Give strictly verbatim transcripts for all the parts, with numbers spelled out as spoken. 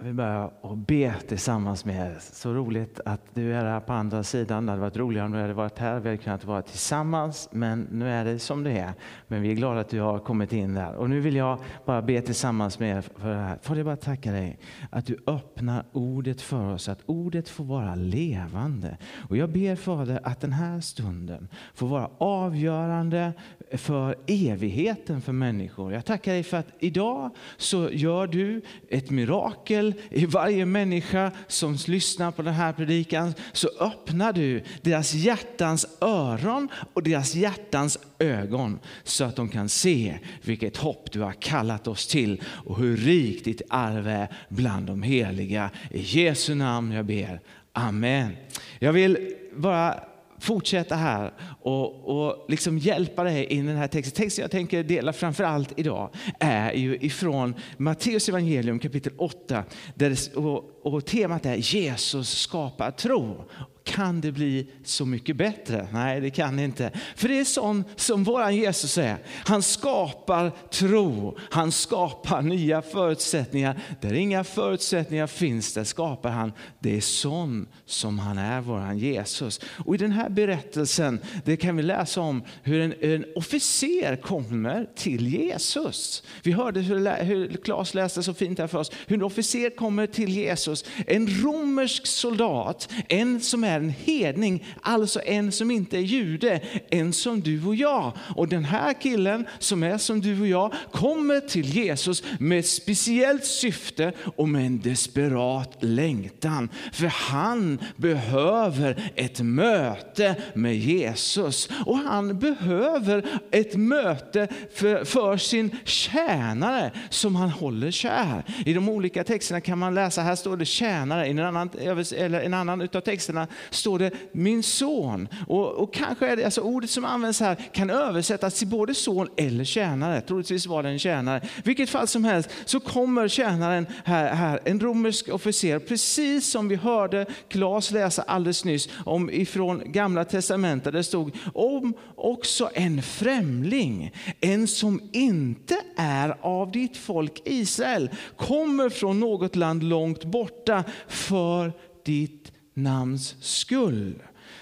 Vi börjar och be tillsammans med er. Så roligt att du är här på andra sidan. Det hade varit roligare om du hade varit här. Vi hade kunnat vara tillsammans, men nu är det som det är. Men vi är glada att du har kommit in där. Och nu vill jag bara be tillsammans med er för det här. Får jag bara tacka dig att du öppnar ordet för oss. Att ordet får vara levande. Och jag ber för dig att den här stunden får vara avgörande för evigheten för människor. Jag tackar dig för att idag så gör du ett mirakel i varje människa som lyssnar på den här predikan. Så öppnar du deras hjärtans öron och deras hjärtans ögon så att de kan se vilket hopp du har kallat oss till och hur rikt ditt arv är bland de heliga. I Jesu namn jag ber. Amen. Jag vill bara fortsätta här och, och liksom hjälpa dig in i den här texten. Texten jag tänker dela framför allt idag är ju ifrån Matteus evangelium kapitel åtta. Där det, och, och temat är Jesus skapar tro. Kan det bli så mycket bättre? Nej, det kan det inte. För det är sån som våran Jesus är. Han skapar tro. Han skapar nya förutsättningar. Där inga förutsättningar finns, där skapar han. Det är sån som han är, våran Jesus. Och i den här berättelsen, det kan vi läsa om hur en, en officer kommer till Jesus. Vi hörde hur, hur Claes läste så fint här för oss. Hur en officer kommer till Jesus. En romersk soldat, en som är en hedning, alltså en som inte är jude, en som du och jag. Och den här killen som är som du och jag kommer till Jesus med ett speciellt syfte och med en desperat längtan. För han behöver ett möte med Jesus. Och han behöver ett möte för, för sin tjänare som han håller kär. I de olika texterna kan man läsa, här står det tjänare, i en annan, eller en annan utav texterna står det min son. Och, och kanske är det alltså ordet som används här kan översättas till både son eller tjänare. Troligtvis var det en tjänare. Vilket fall som helst så kommer tjänaren här, här en romersk officer, precis som vi hörde Claes läsa alldeles nyss om ifrån gamla testamentet. Det stod om också en främling, en som inte är av ditt folk Israel, kommer från något land långt borta för ditt namns skull.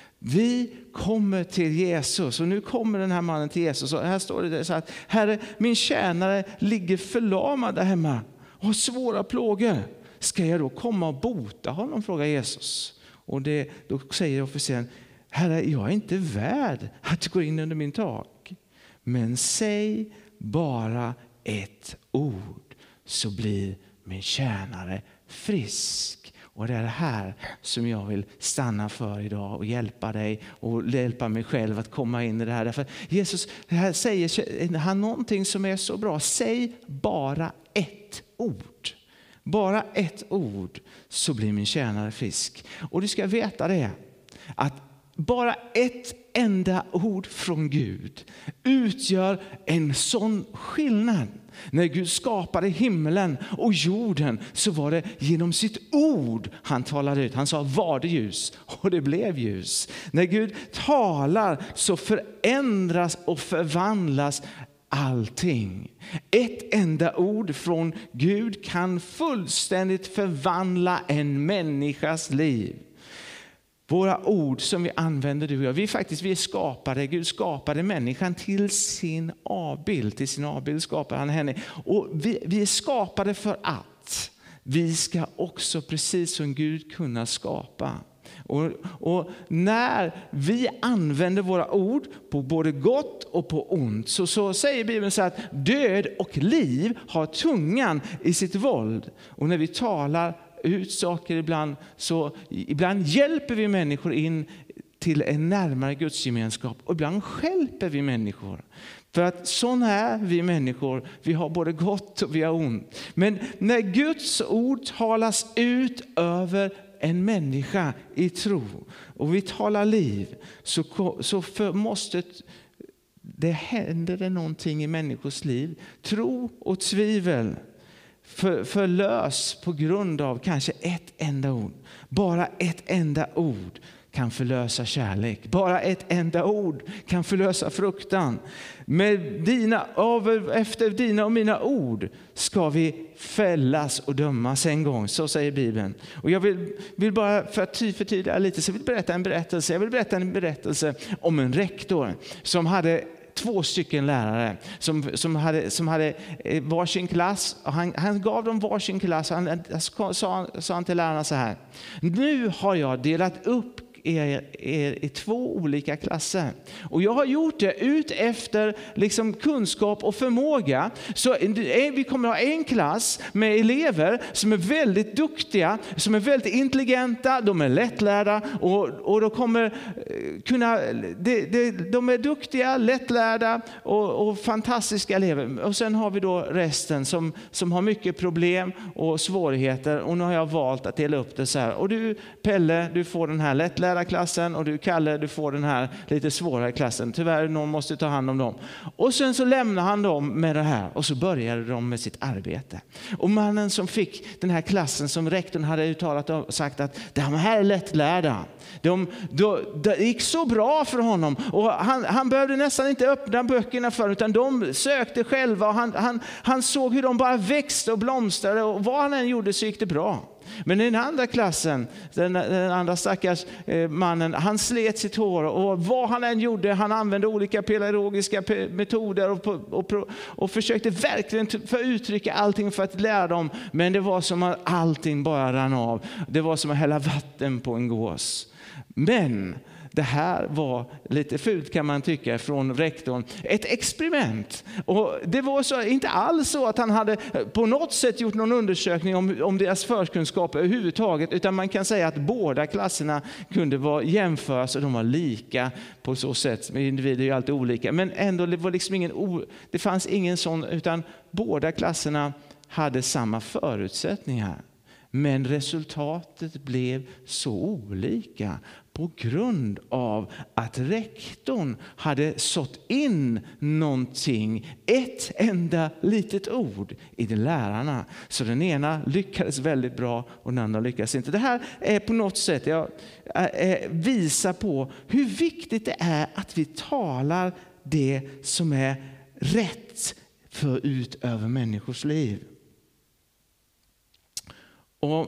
Vi kommer till Jesus och nu kommer den här mannen till Jesus och här står det så att Herre, min tjänare ligger förlamad där hemma och har svåra plågor. Ska jag då komma och bota honom, frågar Jesus. Och det, då säger officeren, Herre, jag är inte värd att gå in under min tak. Men säg bara ett ord så blir min tjänare frisk. Och det är det här som jag vill stanna för idag och hjälpa dig och hjälpa mig själv att komma in i det här. Därför Jesus det här säger han någonting som är så bra. Säg bara ett ord. Bara ett ord så blir min tjänare frisk. Och du ska veta det att bara ett enda ord från Gud utgör en sån skillnad. När Gud skapade himlen och jorden så var det genom sitt ord han talade ut. Han sa var det ljus och det blev ljus. När Gud talar så förändras och förvandlas allting. Ett enda ord från Gud kan fullständigt förvandla en människas liv. Våra ord som vi använder du och jag, vi faktiskt vi är skapade, Gud skapade människan till sin avbild, till sin avbild skapade han henne. Och vi, vi är skapade för att vi ska också precis som Gud kunna skapa. Och, och när vi använder våra ord på både gott och på ont så, så säger Bibeln så att död och liv har tungan i sitt våld. Och när vi talar ut saker ibland så ibland hjälper vi människor in till en närmare Guds gemenskap och ibland hjälper vi människor. För att sån är vi människor, vi har både gott och vi har ont. Men när Guds ord talas ut över en människa i tro och vi talar liv så, så för måste det händer det någonting i människors liv. Tro och tvivel För, förlös på grund av kanske ett enda ord. Bara ett enda ord kan förlösa kärlek. Bara ett enda ord kan förlösa fruktan. Med dina, av, efter dina och mina ord ska vi fällas och dömas en gång. Så säger Bibeln. Och jag vill, vill bara för att förtydliga lite så vill berätta en berättelse. Jag vill berätta en berättelse om en rektor som hade två stycken lärare som, som, hade, som hade varsin klass. Och han, han gav dem varsin klass. Han, sa, sa han till lärarna så här: nu har jag delat upp Er, er i två olika klasser. Och jag har gjort det ut efter liksom kunskap och förmåga. Så vi kommer att ha en klass med elever som är väldigt duktiga, som är väldigt intelligenta, de är lättlärda och, och de kommer kunna, de, de, de är duktiga, lättlärda och, och fantastiska elever. Och sen har vi då resten som, som har mycket problem och svårigheter, och nu har jag valt att dela upp det så här. Och du Pelle, du får den här lättlärda klassen, och du Kalle, du får den här lite svårare klassen. Tyvärr, någon måste ta hand om dem. Och sen så lämnar han dem med det här, och så började de med sitt arbete. Och mannen som fick den här klassen, som rektorn hade uttalat och sagt att de här är lättlärda. De, de, det gick så bra för honom, och han, han behövde nästan inte öppna böckerna för, utan de sökte själva, och han, han, han såg hur de bara växte och blomstrade, och vad han än gjorde så gick det bra. Men i den andra klassen, den, den andra stackars eh, mannen, han slet sitt hår, och vad han än gjorde, han använde olika pedagogiska metoder och, och, och, och försökte verkligen för uttrycka allting för att lära dem, men det var som att allting bara rann av. Det var som att hälla vatten på en gås. Men det här var lite fult, kan man tycka, från rektorn. Ett experiment. Och det var så, inte alls så att han hade på något sätt gjort någon undersökning om, om deras förkunskaper överhuvudtaget. Utan man kan säga att båda klasserna kunde vara jämföras, och de var lika på så sätt. Individer är ju alltid olika. Men ändå, det var liksom ingen, det fanns ingen sån, utan båda klasserna hade samma förutsättningar. Men resultatet blev så olika på grund av att rektorn hade sått in någonting, ett enda litet ord i de lärarna. Så den ena lyckades väldigt bra och den andra lyckades inte. Det här är på något sätt, jag visar på hur viktigt det är att vi talar det som är rätt för ut över människors liv. Och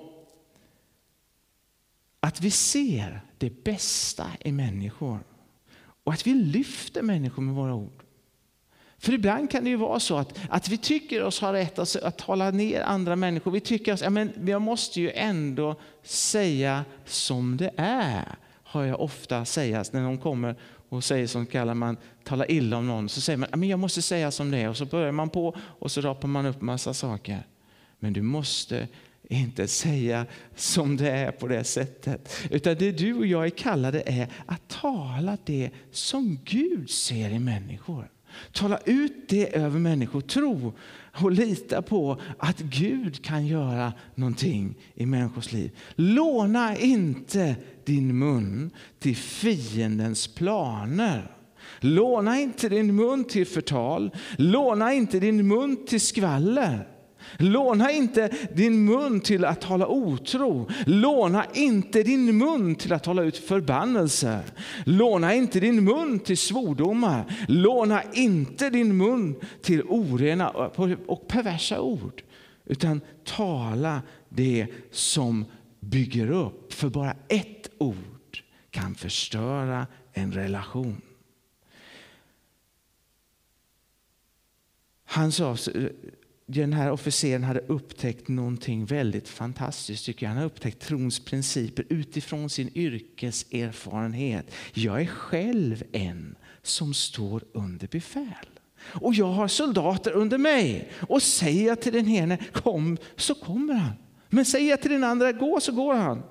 att vi ser det bästa i människor, och att vi lyfter människor med våra ord. För ibland kan det ju vara så att, att vi tycker oss ha rätt att, att tala ner andra människor. Vi tycker att ja, men jag måste ju ändå säga som det är. Har jag ofta sägas när någon kommer och säger, som kallar man, tala illa om någon. Så säger man, ja, men jag måste säga som det är. Och så börjar man på och så rapar man upp massa saker. Men du måste inte säga som det är på det sättet. Utan det du och jag är kallade är att tala det som Gud ser i människor. Tala ut det över människor. Tro och lita på att Gud kan göra någonting i människors liv. Låna inte din mun till fiendens planer. Låna inte din mun till förtal. Låna inte din mun till skvaller. Låna inte din mun till att tala otro. Låna inte din mun till att tala ut förbannelse. Låna inte din mun till svordomar. Låna inte din mun till orena och perversa ord. Utan tala det som bygger upp. För bara ett ord kan förstöra en relation. Han sa... Den här officeren hade upptäckt någonting väldigt fantastiskt, tycker jag. Han har upptäckt trons principer utifrån sin yrkeserfarenhet. Jag är själv en som står under befäl. Och jag har soldater under mig. Och säger jag till den ene, kom, så kommer han. Men säger jag till den andra, gå, så går han.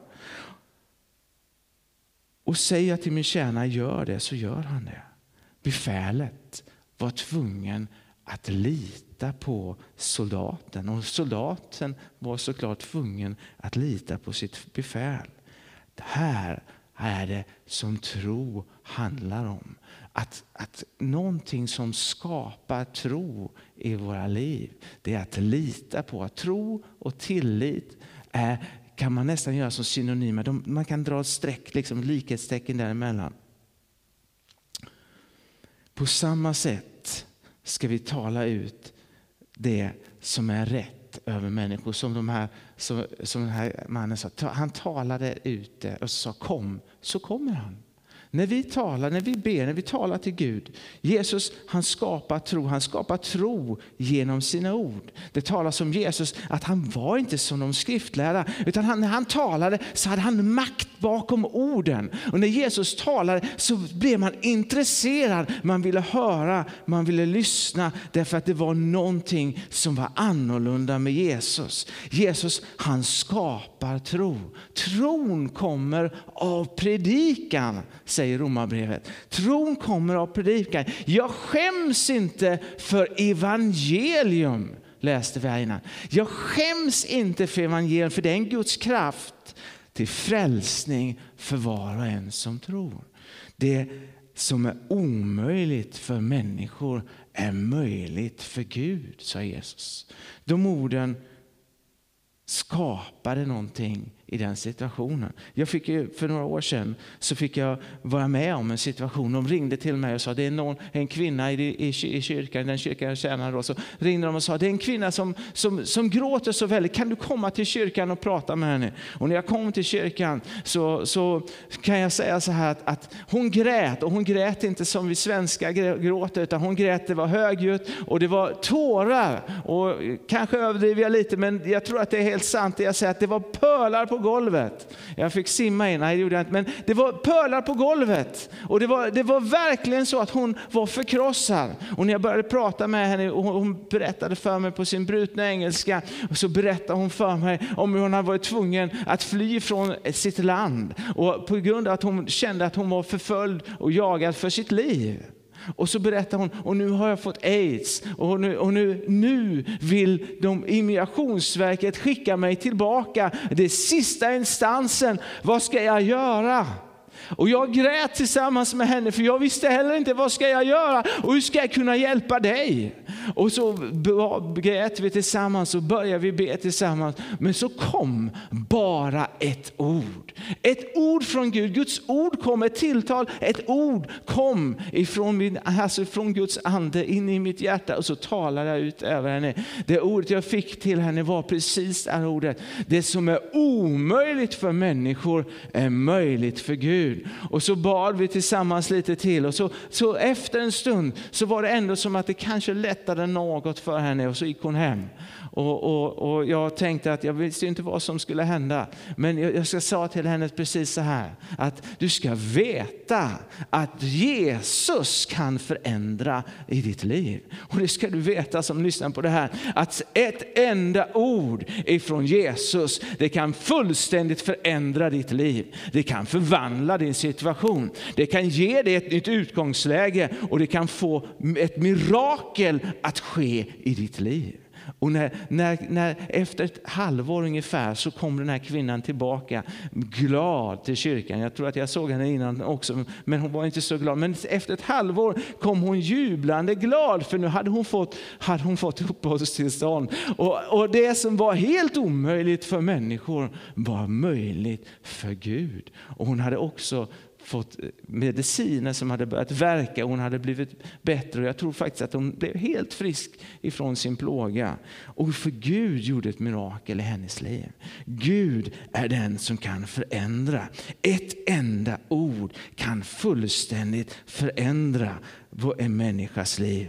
Och säger jag till min tjänare, gör det, så gör han det. Befälet var tvungen att lita på soldaten. Och soldaten var såklart tvungen att lita på sitt befäl. Det här är det som tro handlar om. Att, att någonting som skapar tro i våra liv, det är att lita på. Att tro och tillit är kan man nästan göra som synonymer. De, man kan dra ett streck, liksom likhetstecken däremellan. På samma sätt ska vi tala ut det som är rätt över människor. Som, de här, som, som den här mannen sa. Han talade ut det och sa kom, så kommer han. När vi talar, när vi ber, när vi talar till Gud. Jesus, han skapar tro. Han skapar tro genom sina ord. Det talas om Jesus att han var inte som de skriftlärda. Utan han, när han talade så hade han makt bakom orden. Och när Jesus talade så blev man intresserad. Man ville höra, man ville lyssna. Därför att det var någonting som var annorlunda med Jesus. Jesus, han skapar tro. Tron kommer av predikan, säger Romarbrevet. Tron kommer av predikan. Jag skäms inte för evangelium, läste vi här innan. Jag skäms inte för evangelium, för det är en Guds kraft till frälsning för var och en som tror. Det som är omöjligt för människor är möjligt för Gud, sa Jesus. De orden skapade någonting i den situationen. Jag fick ju, för några år sedan så fick jag vara med om en situation. De ringde till mig och sa det är någon, en kvinna i, i, i kyrkan, den kyrkan jag tjänar då, så ringde de och sa det är en kvinna som, som, som gråter så väldigt. Kan du komma till kyrkan och prata med henne? Och när jag kom till kyrkan så, så kan jag säga så här att, att hon grät, och hon grät inte som vi svenska gråter, utan hon grät, det var högljutt och det var tårar. Och kanske överdriver jag lite, men jag tror att det är helt sant det jag säger, att det var pölar på golvet. Jag fick simma in, nej det gjorde jag inte, men det var pölar på golvet. Och det var, det var verkligen så att hon var förkrossad. Och när jag började prata med henne och hon berättade för mig på sin brutna engelska, och så berättade hon för mig om hur hon hade varit tvungen att fly från sitt land. Och på grund av att hon kände att hon var förföljd och jagad för sitt liv. Och så berättar hon, och nu har jag fått AIDS och nu, och nu, nu vill de Immigrationsverket skicka mig tillbaka. Det är sista instansen, vad ska jag göra? Och jag grät tillsammans med henne, för jag visste heller inte vad ska jag göra och hur ska jag kunna hjälpa dig? Och så grät vi tillsammans och började vi be tillsammans. Men så kom bara ett ord. Ett ord från Gud. Guds ord kom, ett tilltal. Ett ord kom ifrån, min, alltså från Guds ande in i mitt hjärta. Och så talade jag ut över henne. Det ordet jag fick till henne var precis det här ordet. Det som är omöjligt för människor är möjligt för Gud. Och så bad vi tillsammans lite till. Och så, så efter en stund så var det ändå som att det kanske lättade något för henne. Och så gick hon hem. Och, och, och jag tänkte att jag visste inte vad som skulle hända. Men jag, jag ska säga till henne precis så här. Att du ska veta att Jesus kan förändra i ditt liv. Och det ska du veta som lyssnar på det här. Att ett enda ord ifrån Jesus, det kan fullständigt förändra ditt liv. Det kan förvandla din situation. Det kan ge dig ett nytt utgångsläge. Och det kan få ett mirakel att ske i ditt liv. Och när, när, när efter ett halvår ungefär så kom den här kvinnan tillbaka glad till kyrkan. Jag tror att jag såg henne innan också, men hon var inte så glad. Men efter ett halvår kom hon jublande glad, för nu hade hon fått, hade hon fått uppehållstillstånd. Och, och det som var helt omöjligt för människor var möjligt för Gud. Och hon hade också fått mediciner som hade börjat verka, och hon hade blivit bättre, och jag tror faktiskt att hon blev helt frisk ifrån sin plåga. Och för Gud gjorde ett mirakel i hennes liv. Gud är den som kan förändra. Ett enda ord kan fullständigt förändra en människas liv.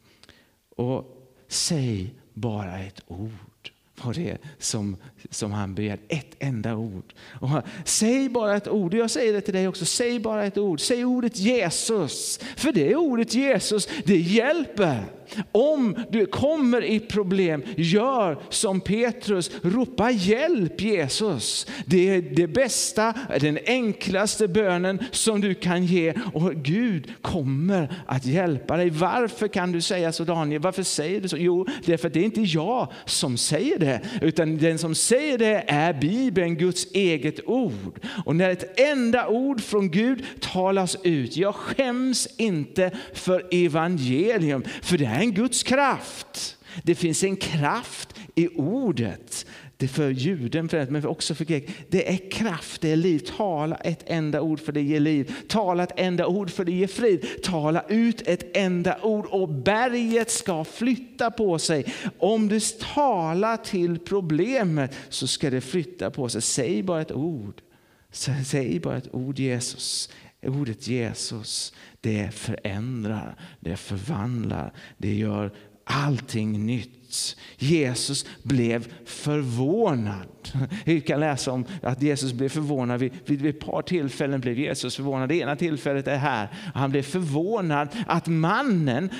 Och säg bara ett ord. Var det som, som han begär, ett enda ord. Och han, säg bara ett ord. Jag säger det till dig också. Säg bara ett ord. Säg ordet Jesus. För det ordet Jesus, det hjälper. Om du kommer i problem, gör som Petrus. Ropa hjälp Jesus. Det är det bästa, den enklaste bönen som du kan ge. Och Gud kommer att hjälpa dig. Varför kan du säga så, Daniel? Varför säger du så? Jo, det är för att det är inte jag som säger det. Utan den som säger det är Bibeln, Guds eget ord. Och när ett enda ord från Gud talas ut. Jag skäms inte för evangelium. För det är en Guds kraft. Det finns en kraft i ordet. Det är för juden men också för grek. Det är kraft, det är liv. Tala ett enda ord för det ger liv. Tala ett enda ord för det ger frid. Tala ut ett enda ord och berget ska flytta på sig. Om du talar till problemet så ska det flytta på sig. Säg bara ett ord. Säg bara ett ord Jesus. Ordet Jesus, det förändrar, det förvandlar, det gör allting nytt. Jesus blev förvånad. Vi kan läsa om att Jesus blev förvånad. Vid, vid ett par tillfällen blev Jesus förvånad. Det ena tillfället är här. Han blev förvånad att mannen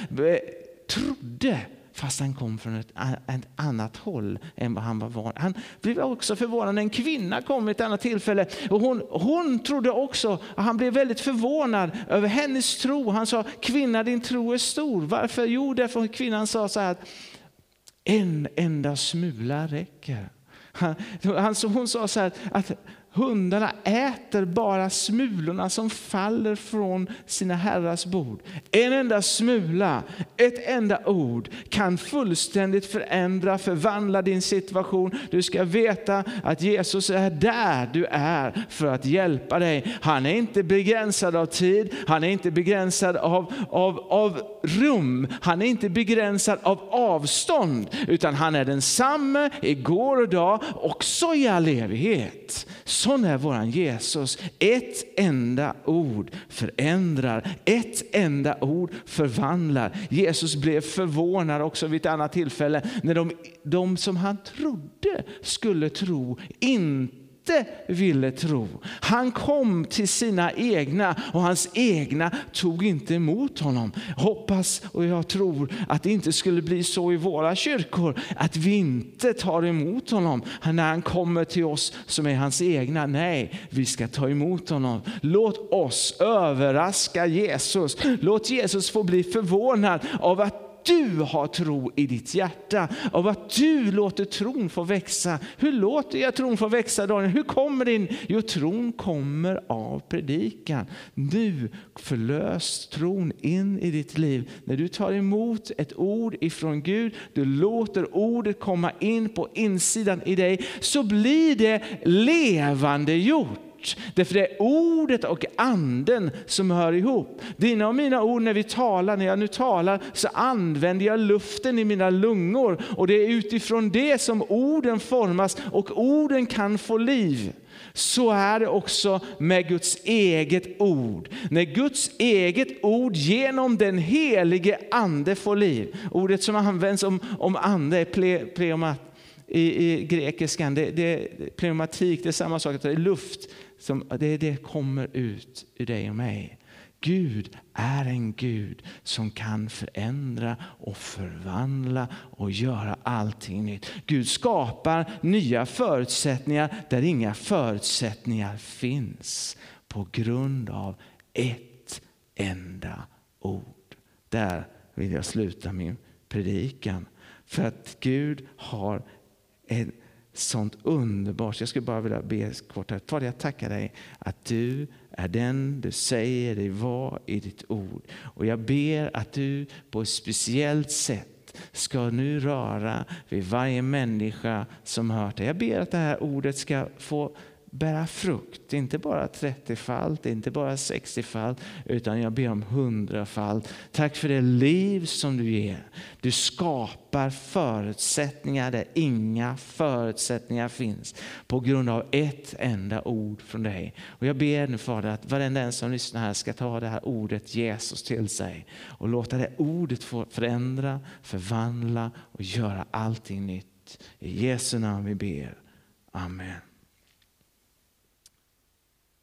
trodde fast han kom från ett, ett annat håll än vad han var van. Han blev också förvånad när en kvinna kom vid ett annat tillfälle. Och hon, hon trodde också, och han blev väldigt förvånad över hennes tro. Han sa, kvinna din tro är stor. Varför? Jo, därför kvinnan sa så här, att en enda smula räcker. Han, han, hon sa så här, att hundarna äter bara smulorna som faller från sina herrars bord. En enda smula, ett enda ord kan fullständigt förändra, förvandla din situation. Du ska veta att Jesus är där du är för att hjälpa dig. Han är inte begränsad av tid, han är inte begränsad av, av, av rum, han är inte begränsad av avstånd, utan han är densamme igår och idag, också i all evighet. Sån är våran Jesus. Ett enda ord förändrar. Ett enda ord förvandlar. Jesus blev förvånad också vid ett annat tillfälle när de, de som han trodde skulle tro inte ville tro. Han kom till sina egna och hans egna tog inte emot honom. Hoppas och jag tror att det inte skulle bli så i våra kyrkor att vi inte tar emot honom när han kommer till oss som är hans egna. Nej, vi ska ta emot honom. Låt oss överraska Jesus. Låt Jesus få bli förvånad av att du har tro i ditt hjärta, av att du låter tron få växa. Hur låter jag tron få växa, Daniel? Hur kommer det in? Jo, tron kommer av predikan. Nu förlös tron in i ditt liv. När du tar emot ett ord ifrån Gud, du låter ordet komma in på insidan i dig, så blir det levande gjort. Därför det är ordet och anden som hör ihop. Dina och mina ord när vi talar, när jag nu talar så använder jag luften i mina lungor. Och det är utifrån det som orden formas och orden kan få liv. Så är det också med Guds eget ord. När Guds eget ord genom den helige ande får liv. Ordet som används om, om ande är ple, pleomat. I, i grekiskan, det, det, pneumatik, det är samma sak, det är luft som det, det kommer ut ur dig och mig. Gud är en Gud som kan förändra och förvandla och göra allting nytt. Gud skapar nya förutsättningar där inga förutsättningar finns på grund av ett enda ord. Där vill jag sluta min predikan. För att Gud har ett sånt underbart. Jag skulle bara vilja be kort här. Fader, jag tackar dig att du är den du säger dig vara i ditt ord. Och jag ber att du på ett speciellt sätt ska nu röra vid varje människa som hört det. Jag ber att det här ordet ska få bära frukt, inte bara trettiofalt, inte bara sextiofalt, utan jag ber om hundrafalt. Tack för det liv som du ger. Du skapar förutsättningar där inga förutsättningar finns på grund av ett enda ord från dig. Och jag ber nu, Fader, att varenda en som lyssnar här ska ta det här ordet Jesus till sig och låta det ordet få förändra, förvandla och göra allting nytt. I Jesu namn vi ber. Amen.